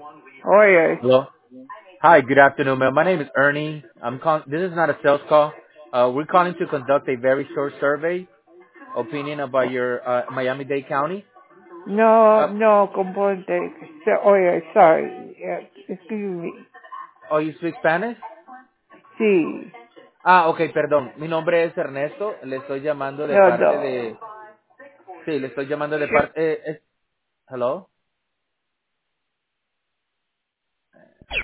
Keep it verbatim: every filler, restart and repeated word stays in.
Oye, Hello. Hi, good afternoon, ma'am. My name is Ernie. I'm calling. This is not a sales call. Uh, we're calling to conduct a very short survey opinion about your uh, Miami-Dade County. no, Uh, no, componente. So- Oye, sorry. Yeah, excuse me. oh, you speak Spanish? Sí. Ah, okay, perdón. Mi nombre es Ernesto. Le estoy llamando de No, parte no. de. Sí, le estoy llamando de Sí. parte. Eh, es- hello.